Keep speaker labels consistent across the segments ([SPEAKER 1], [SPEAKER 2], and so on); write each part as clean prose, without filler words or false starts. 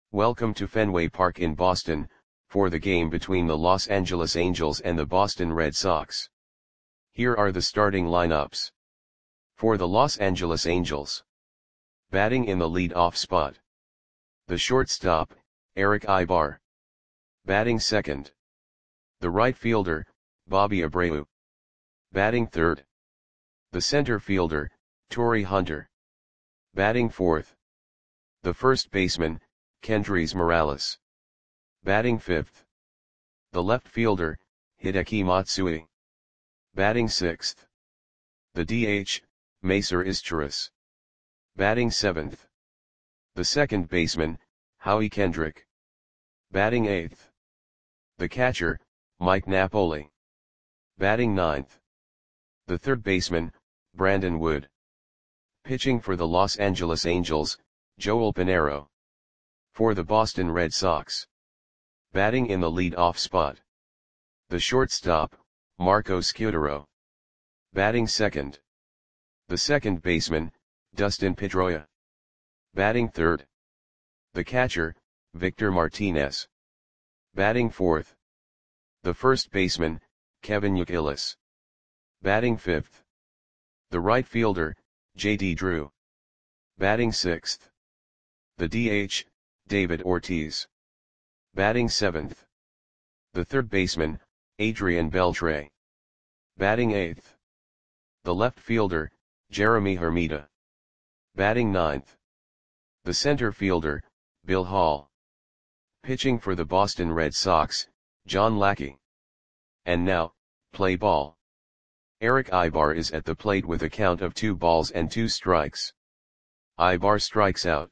[SPEAKER 1] Welcome to Fenway Park in Boston, for the game between the Los Angeles Angels and the Boston Red Sox. Here are the starting lineups. For the Los Angeles Angels. Batting in the lead-off spot. The shortstop, Erick Aybar. Batting second. The right fielder, Bobby Abreu. Batting third. The center fielder, Torii Hunter. Batting fourth. The first baseman, Kendrys Morales. Batting fifth. The left fielder, Hideki Matsui. Batting sixth. The DH, Macer Izturis. Batting seventh. The second baseman, Howie Kendrick. Batting eighth. The catcher, Mike Napoli. Batting ninth. The third baseman, Brandon Wood. Pitching for the Los Angeles Angels, Joel Pinheiro. For the Boston Red Sox. Batting in the lead-off spot. The shortstop, Marco Scutaro. Batting second. The second baseman, Dustin Pedroia. Batting third. The catcher, Victor Martinez. Batting fourth. The first baseman, Kevin Youkilis. Batting fifth. The right fielder, J.D. Drew. Batting sixth. The DH, David Ortiz. Batting seventh. The third baseman, Adrian Beltre. Batting eighth. The left fielder, Jeremy Hermida. Batting ninth. The center fielder, Bill Hall. Pitching for the Boston Red Sox, John Lackey. And now, play ball. Erick Aybar is at the plate with a count of 2 balls and 2 strikes. Aybar strikes out.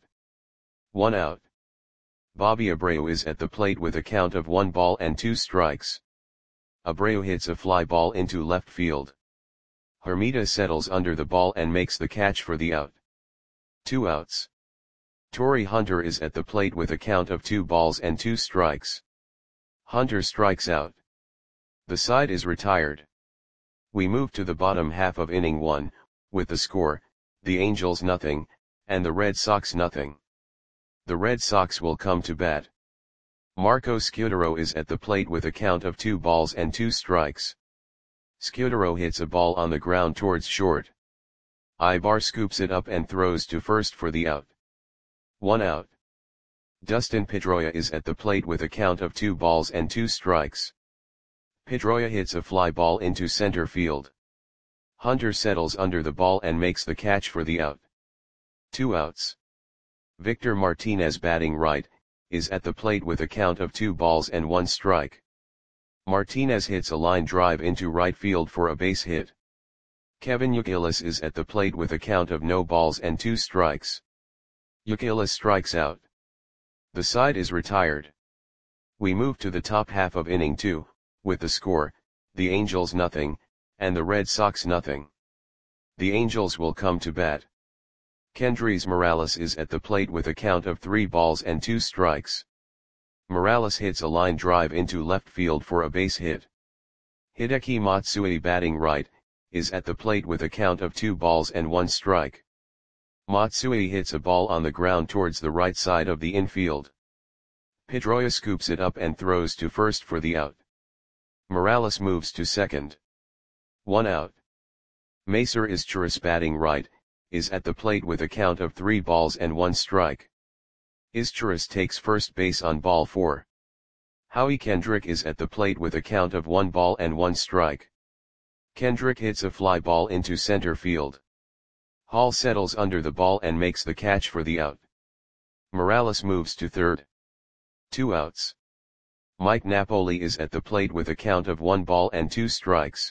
[SPEAKER 1] 1 out. Bobby Abreu is at the plate with a count of 1 ball and 2 strikes. Abreu hits a fly ball into left field. Hermida settles under the ball and makes the catch for the out. 2 outs. Torii Hunter is at the plate with a count of 2 balls and 2 strikes. Hunter strikes out. The side is retired. We move to the bottom half of inning 1, with the score, the Angels nothing, and the Red Sox nothing. The Red Sox will come to bat. Marco Scutaro is at the plate with a count of 2 balls and 2 strikes. Scutaro hits a ball on the ground towards short. Aybar scoops it up and throws to first for the out. 1 out. Dustin Pedroia is at the plate with a count of 2 balls and 2 strikes. Pedroia hits a fly ball into center field. Hunter settles under the ball and makes the catch for the out. 2 outs. Victor Martinez, batting right, is at the plate with a count of 2 balls and 1 strike. Martinez hits a line drive into right field for a base hit. Kevin Youkilis is at the plate with a count of no balls and 2 strikes. Youkilis strikes out. The side is retired. We move to the top half of inning 2, with the score, the Angels nothing, and the Red Sox nothing. The Angels will come to bat. Kendrys Morales is at the plate with a count of 3 balls and 2 strikes. Morales hits a line drive into left field for a base hit. Hideki Matsui, batting right, is at the plate with a count of 2 balls and 1 strike. Matsui hits a ball on the ground towards the right side of the infield. Pedroia scoops it up and throws to first for the out. Morales moves to second. 1 out. Macer Izturis, batting right, is at the plate with a count of 3 balls and 1 strike. Izturis takes first base on ball 4. Howie Kendrick is at the plate with a count of 1 ball and 1 strike. Kendrick hits a fly ball into center field. Hall settles under the ball and makes the catch for the out. Morales moves to third. 2 outs. Mike Napoli is at the plate with a count of 1 ball and 2 strikes.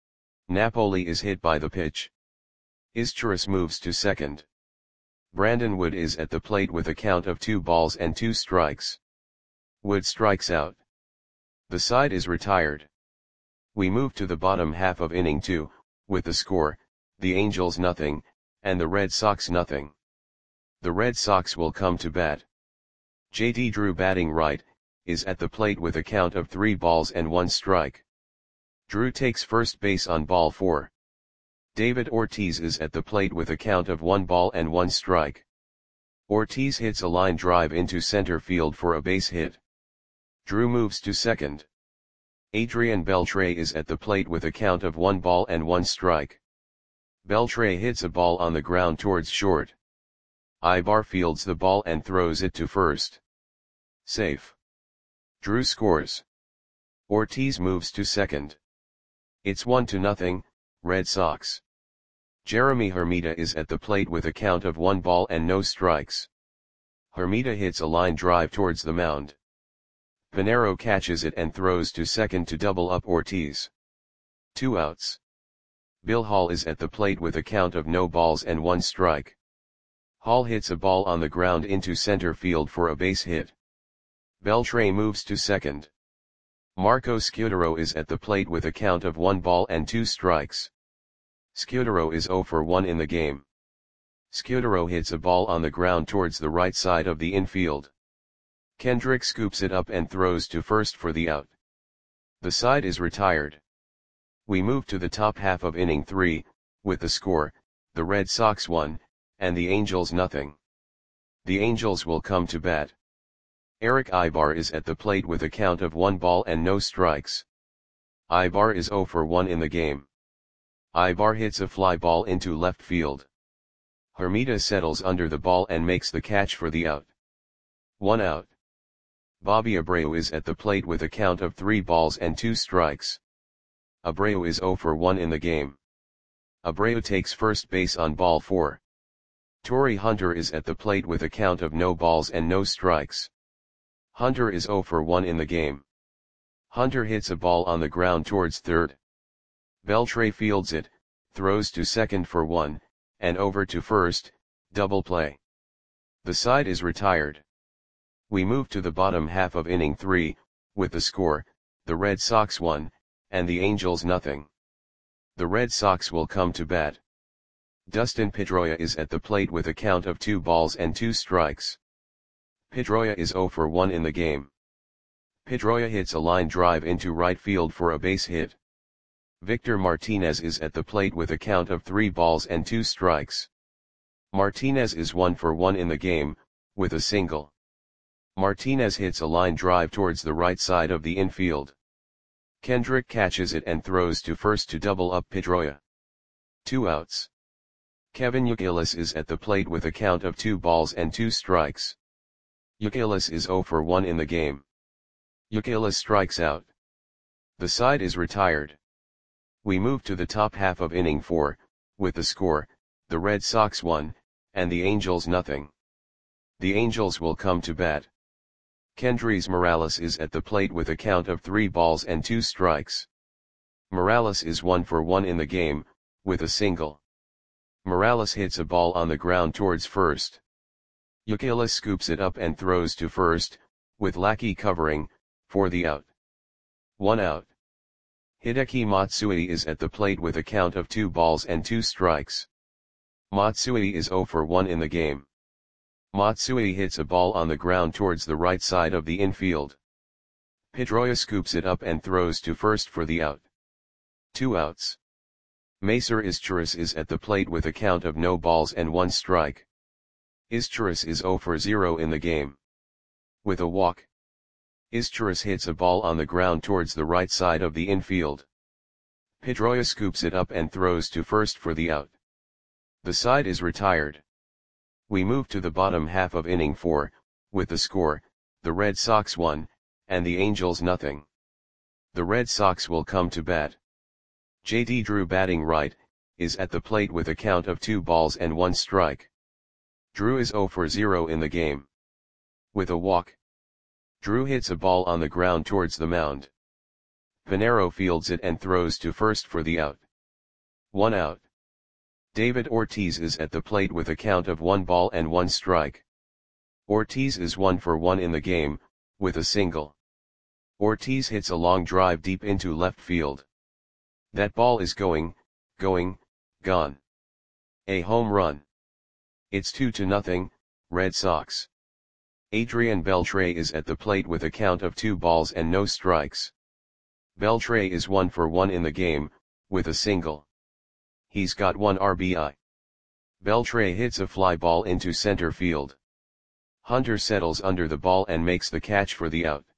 [SPEAKER 1] Napoli is hit by the pitch. Izturis moves to second. Brandon Wood is at the plate with a count of 2 balls and 2 strikes. Wood strikes out. The side is retired. We move to the bottom half of inning 2, with the score, the Angels nothing, and the Red Sox nothing. The Red Sox will come to bat. J.D. Drew, batting right, is at the plate with a count of 3 balls and 1 strike. Drew takes first base on ball 4. David Ortiz is at the plate with a count of 1 ball and 1 strike. Ortiz hits a line drive into center field for a base hit. Drew moves to second. Adrian Beltre is at the plate with a count of 1 ball and 1 strike. Beltre hits a ball on the ground towards short. Ibar fields the ball and throws it to first. Safe. Drew scores. Ortiz moves to second. It's 1-0, Red Sox. Jeremy Hermida is at the plate with a count of 1 ball and no strikes. Hermida hits a line drive towards the mound. Pinero catches it and throws to second to double up Ortiz. 2 outs. Bill Hall is at the plate with a count of no balls and 1 strike. Hall hits a ball on the ground into center field for a base hit. Beltre moves to second. Marco Scudero is at the plate with a count of 1 ball and 2 strikes. Scudero is 0 for 1 in the game. Scudero hits a ball on the ground towards the right side of the infield. Kendrick scoops it up and throws to first for the out. The side is retired. We move to the top half of inning 3, with the score, the Red Sox 1, and the Angels 0. The Angels will come to bat. Eric Ibar is at the plate with a count of 1 ball and no strikes. Ibar is 0 for 1 in the game. Ibar hits a fly ball into left field. Hermida settles under the ball and makes the catch for the out. 1 out. Bobby Abreu is at the plate with a count of 3 balls and 2 strikes. Abreu is 0 for 1 in the game. Abreu takes first base on ball 4. Torrey Hunter is at the plate with a count of no balls and no strikes. Hunter is 0 for 1 in the game. Hunter hits a ball on the ground towards third. Beltre fields it, throws to second for 1, and over to first, double play. The side is retired. We move to the bottom half of inning 3, with the score, the Red Sox 1, and the Angels 0. The Red Sox will come to bat. Dustin Pedroia is at the plate with a count of 2 balls and 2 strikes. Pedroia is 0 for 1 in the game. Pedroia hits a line drive into right field for a base hit. Victor Martinez is at the plate with a count of 3 balls and 2 strikes. Martinez is 1 for 1 in the game, with a single. Martinez hits a line drive towards the right side of the infield. Kendrick catches it and throws to first to double up Pedroia. 2 outs. Kevin Youkilis is at the plate with a count of 2 balls and 2 strikes. Youkilis is 0 for 1 in the game. Youkilis strikes out. The side is retired. We move to the top half of inning 4, with the score, the Red Sox 1, and the Angels 0. The Angels will come to bat. Kendrys Morales is at the plate with a count of 3 balls and 2 strikes. Morales is 1 for 1 in the game, with a single. Morales hits a ball on the ground towards first. Youkilis scoops it up and throws to first, with Lackey covering, for the out. 1 out. Hideki Matsui is at the plate with a count of 2 balls and 2 strikes. Matsui is 0 for 1 in the game. Matsui hits a ball on the ground towards the right side of the infield. Pedroia scoops it up and throws to first for the out. 2 outs. Macer Izturis is at the plate with a count of no balls and 1 strike. Izturis is 0 for 0 in the game. With a walk. Izturis hits a ball on the ground towards the right side of the infield. Pedroia scoops it up and throws to first for the out. The side is retired. We move to the bottom half of inning 4, with the score, the Red Sox 1, and the Angels 0. The Red Sox will come to bat. J.D. Drew batting right, is at the plate with a count of 2 balls and 1 strike. Drew is 0 for 0 in the game. With a walk. Drew hits a ball on the ground towards the mound. Pinero fields it and throws to first for the out. 1 out. David Ortiz is at the plate with a count of 1 ball and 1 strike. Ortiz is 1 for 1 in the game, with a single. Ortiz hits a long drive deep into left field. That ball is gone. A home run. It's 2-0, Red Sox. Adrian Beltre is at the plate with a count of 2 balls and no strikes. Beltre is 1 for 1 in the game, with a single. He's got 1 RBI. Beltre hits a fly ball into center field. Hunter settles under the ball and makes the catch for the out.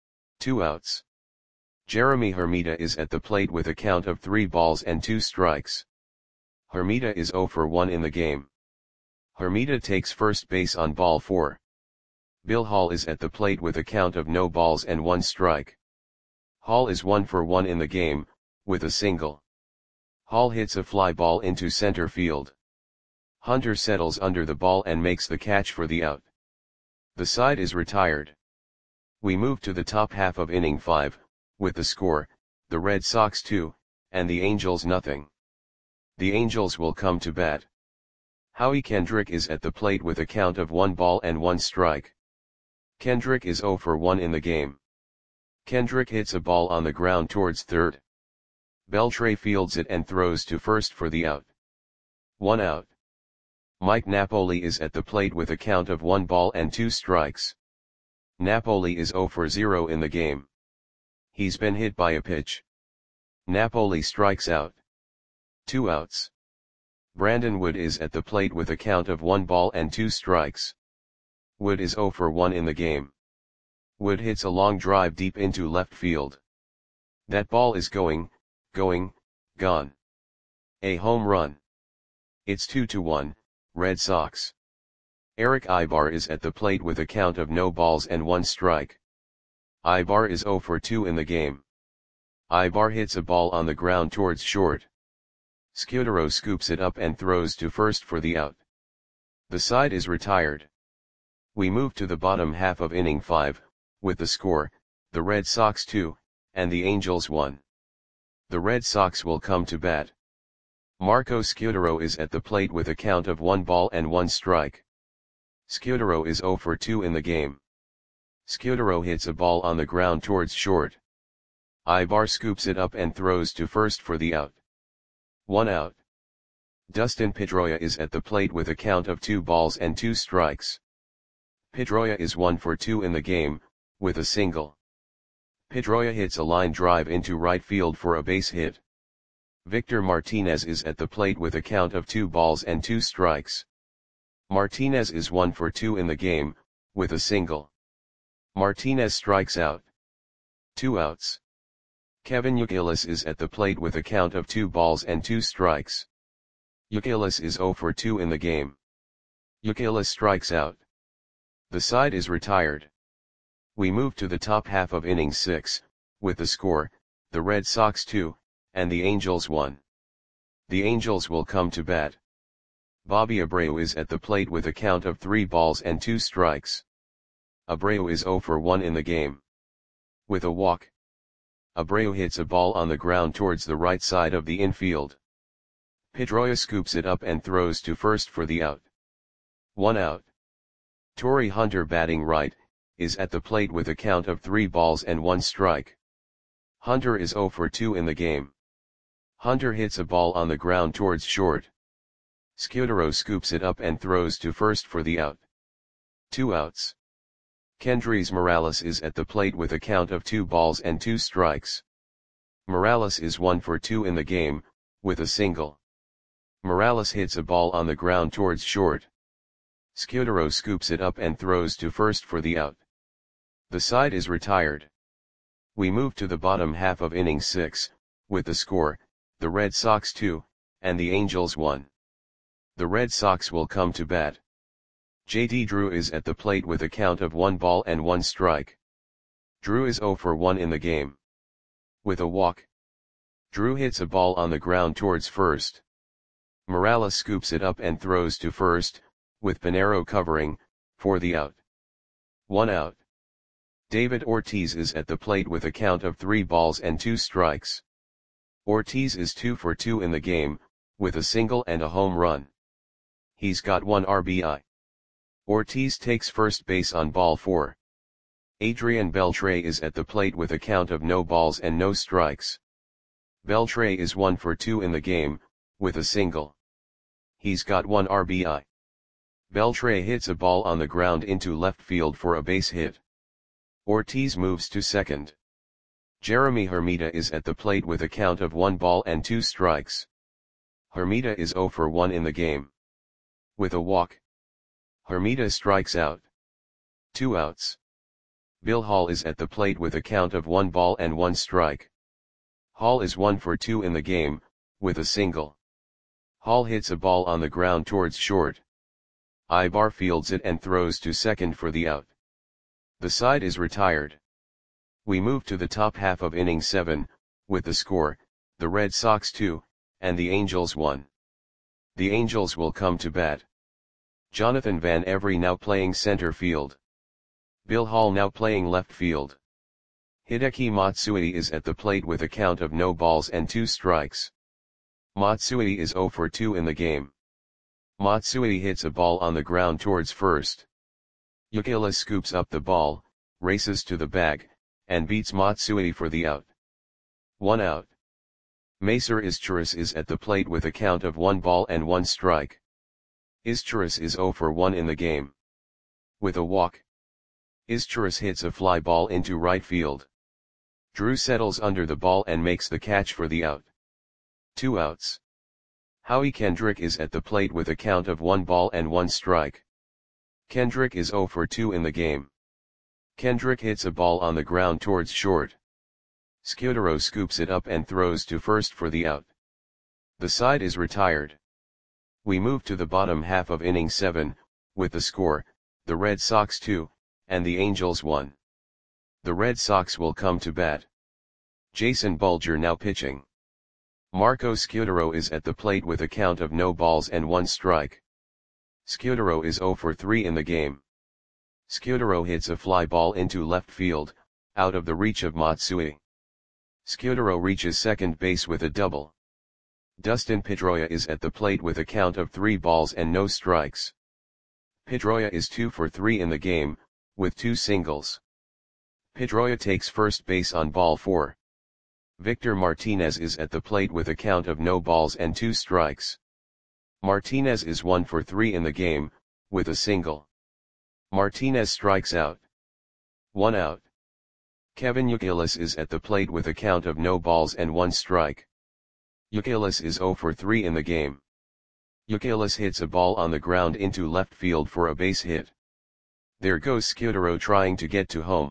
[SPEAKER 1] 2 outs. Jeremy Hermida is at the plate with a count of 3 balls and 2 strikes. Hermida is 0 for 1 in the game. Hermida takes first base on ball 4. Bill Hall is at the plate with a count of no balls and 1 strike. Hall is 1 for 1 in the game, with a single. Hall hits a fly ball into center field. Hunter settles under the ball and makes the catch for the out. The side is retired. We move to the top half of inning 5, with the score, the Red Sox 2, and the Angels nothing. The Angels will come to bat. Howie Kendrick is at the plate with a count of 1 ball and 1 strike. Kendrick is 0 for 1 in the game. Kendrick hits a ball on the ground towards third. Beltre fields it and throws to first for the out. 1 out. Mike Napoli is at the plate with a count of 1 ball and 2 strikes. Napoli is 0 for 0 in the game. He's been hit by a pitch. Napoli strikes out. 2 outs. Brandon Wood is at the plate with a count of 1 ball and 2 strikes. Wood is 0 for 1 in the game. Wood hits a long drive deep into left field. That ball is going, gone. A home run. It's 2-1, Red Sox. Eric Ibar is at the plate with a count of no balls and 1 strike. Ibar is 0 for 2 in the game. Ibar hits a ball on the ground towards short. Scudero scoops it up and throws to first for the out. The side is retired. We move to the bottom half of inning 5, with the score, the Red Sox 2, and the Angels 1. The Red Sox will come to bat. Marco Scudero is at the plate with a count of 1 ball and 1 strike. Scudero is 0 for 2 in the game. Scudero hits a ball on the ground towards short. Ibar scoops it up and throws to first for the out. 1 out. Dustin Pedroia is at the plate with a count of 2 balls and 2 strikes. Pedroia is 1 for 2 in the game, with a single. Pedroia hits a line drive into right field for a base hit. Victor Martinez is at the plate with a count of 2 balls and 2 strikes. Martinez is 1 for 2 in the game, with a single. Martinez strikes out. 2 outs. Kevin Youkilis is at the plate with a count of 2 balls and 2 strikes. Youkilis is 0 for 2 in the game. Youkilis strikes out. The side is retired. We move to the top half of inning 6, with the score, the Red Sox 2, and the Angels 1. The Angels will come to bat. Bobby Abreu is at the plate with a count of 3 balls and 2 strikes. Abreu is 0 for 1 in the game. With a walk. Abreu hits a ball on the ground towards the right side of the infield. Pedroia scoops it up and throws to first for the out. 1 out. Torrey Hunter, batting right, is at the plate with a count of 3 balls and 1 strike. Hunter is 0 for 2 in the game. Hunter hits a ball on the ground towards short. Scudero scoops it up and throws to first for the out. 2 outs. Kendrys Morales is at the plate with a count of 2 balls and 2 strikes. Morales is 1 for 2 in the game, with a single. Morales hits a ball on the ground towards short. Scudero scoops it up and throws to first for the out. The side is retired. We move to the bottom half of inning 6, with the score, the Red Sox 2, and the Angels 1. The Red Sox will come to bat. J.D. Drew is at the plate with a count of 1 ball and 1 strike. Drew is 0 for 1 in the game. With a walk. Drew hits a ball on the ground towards first. Morales scoops it up and throws to first, with Pinero covering, for the out. 1 out. David Ortiz is at the plate with a count of 3 balls and 2 strikes. Ortiz is 2 for 2 in the game, with a single and a home run. He's got 1 RBI. Ortiz takes first base on ball 4. Adrian Beltre is at the plate with a count of no balls and no strikes. Beltre is 1 for 2 in the game, with a single. He's got 1 RBI. Beltre hits a ball on the ground into left field for a base hit. Ortiz moves to second. Jeremy Hermida is at the plate with a count of 1 ball and 2 strikes. Hermida is 0 for 1 in the game. With a walk. Hermida strikes out. 2 outs. Bill Hall is at the plate with a count of 1 ball and 1 strike. Hall is 1 for 2 in the game, with a single. Hall hits a ball on the ground towards short. Ibar fields it and throws to second for the out. The side is retired. We move to the top half of inning 7, with the score, the Red Sox 2, and the Angels 1. The Angels will come to bat. Jonathan Van Every now playing center field. Bill Hall now playing left field. Hideki Matsui is at the plate with a count of no balls and 2 strikes. Matsui is 0 for 2 in the game. Matsui hits a ball on the ground towards first. Yukila scoops up the ball, races to the bag, and beats Matsui for the out. 1 out. Macer Izturis is at the plate with a count of 1 ball and 1 strike. Izturis is 0 for 1 in the game. With a walk, Izturis hits a fly ball into right field. Drew settles under the ball and makes the catch for the out. 2 outs. Howie Kendrick is at the plate with a count of 1 ball and 1 strike. Kendrick is 0 for 2 in the game. Kendrick hits a ball on the ground towards short. Scudero scoops it up and throws to first for the out. The side is retired. We move to the bottom half of inning 7, with the score, the Red Sox 2, and the Angels 1. The Red Sox will come to bat. Jason Bulger now pitching. Marco Scudero is at the plate with a count of no balls and 1 strike. Scudero is 0 for 3 in the game. Scudero hits a fly ball into left field, out of the reach of Matsui. Scudero reaches second base with a double. Dustin Pedroia is at the plate with a count of 3 balls and no strikes. Pedroia is 2 for 3 in the game, with 2 singles. Pedroia takes first base on ball 4. Victor Martinez is at the plate with a count of no balls and 2 strikes. Martinez is 1 for 3 in the game, with a single. Martinez strikes out. 1 out. Kevin Youkilis is at the plate with a count of no balls and 1 strike. Youkilis is 0 for 3 in the game. Youkilis hits a ball on the ground into left field for a base hit. There goes Scudero trying to get to home.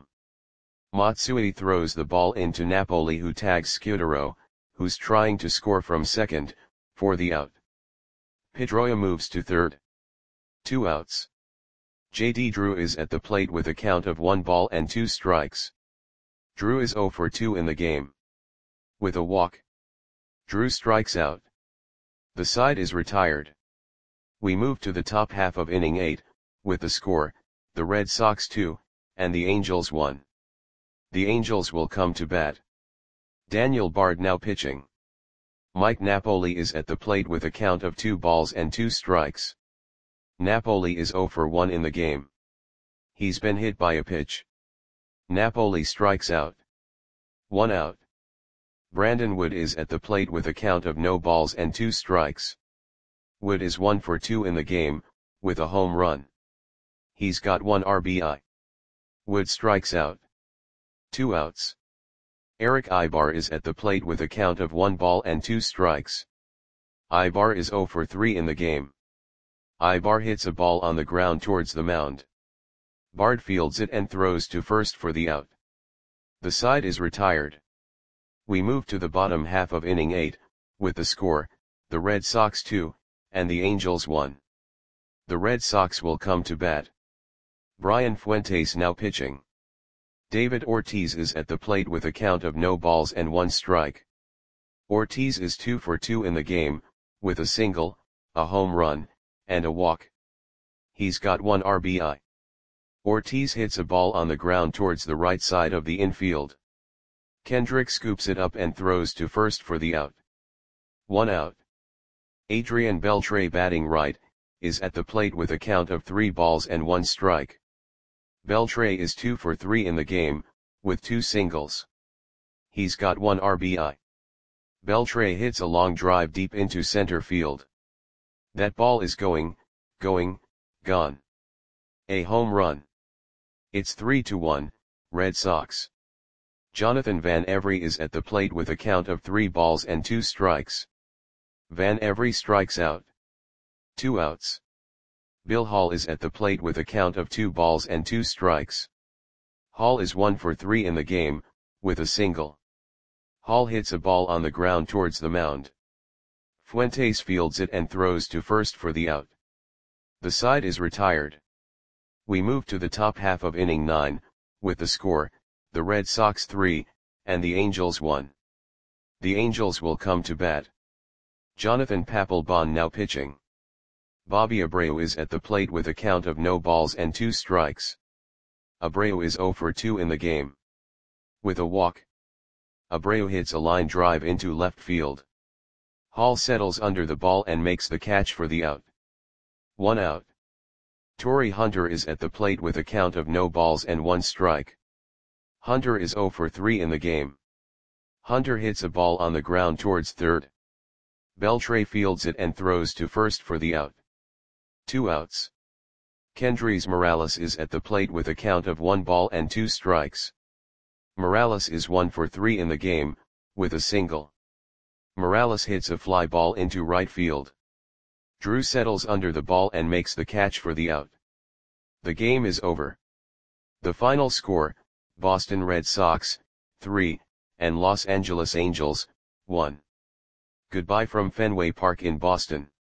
[SPEAKER 1] Matsui throws the ball into Napoli, who tags Scudero, who's trying to score from second, for the out. Pedroia moves to third. 2 outs. J.D. Drew is at the plate with a count of 1 ball and 2 strikes. Drew is 0 for 2 in the game. With a walk, Drew strikes out. The side is retired. We move to the top half of inning 8, with the score, the Red Sox 2, and the Angels 1. The Angels will come to bat. Daniel Bard now pitching. Mike Napoli is at the plate with a count of 2 balls and 2 strikes. Napoli is 0 for 1 in the game. He's been hit by a pitch. Napoli strikes out. 1 out. Brandon Wood is at the plate with a count of no balls and 2 strikes. Wood is 1 for 2 in the game, with a home run. He's got 1 RBI. Wood strikes out. 2 outs. Eric Ibar is at the plate with a count of 1 ball and 2 strikes. Ibar is 0 for 3 in the game. Ibar hits a ball on the ground towards the mound. Bard fields it and throws to first for the out. The side is retired. We move to the bottom half of inning 8, with the score, the Red Sox 2, and the Angels 1. The Red Sox will come to bat. Brian Fuentes now pitching. David Ortiz is at the plate with a count of no balls and 1 strike. Ortiz is 2 for 2 in the game, with a single, a home run, and a walk. He's got 1 RBI. Ortiz hits a ball on the ground towards the right side of the infield. Kendrick scoops it up and throws to first for the out. 1 out. Adrian Beltre, batting right, is at the plate with a count of 3 balls and 1 strike. Beltre is 2 for 3 in the game, with 2 singles. He's got 1 RBI. Beltre hits a long drive deep into center field. That ball is gone. A home run. It's 3-1, Red Sox. Jonathan Van Every is at the plate with a count of 3 balls and 2 strikes. Van Every strikes out. 2 outs. Bill Hall is at the plate with a count of 2 balls and 2 strikes. Hall is 1 for 3 in the game, with a single. Hall hits a ball on the ground towards the mound. Fuentes fields it and throws to first for the out. The side is retired. We move to the top half of inning 9, with the score, the Red Sox 3, and the Angels 1. The Angels will come to bat. Jonathan Papelbon now pitching. Bobby Abreu is at the plate with a count of no balls and 2 strikes. Abreu is 0 for 2 in the game. With a walk, Abreu hits a line drive into left field. Hall settles under the ball and makes the catch for the out. 1 out. Torii Hunter is at the plate with a count of no balls and 1 strike. Hunter is 0 for 3 in the game. Hunter hits a ball on the ground towards third. Beltre fields it and throws to first for the out. 2 outs. Kendrys Morales is at the plate with a count of 1 ball and 2 strikes. Morales is 1 for 3 in the game, with a single. Morales hits a fly ball into right field. Drew settles under the ball and makes the catch for the out. The game is over. The final score, Boston Red Sox, 3, and Los Angeles Angels, 1. Goodbye from Fenway Park in Boston.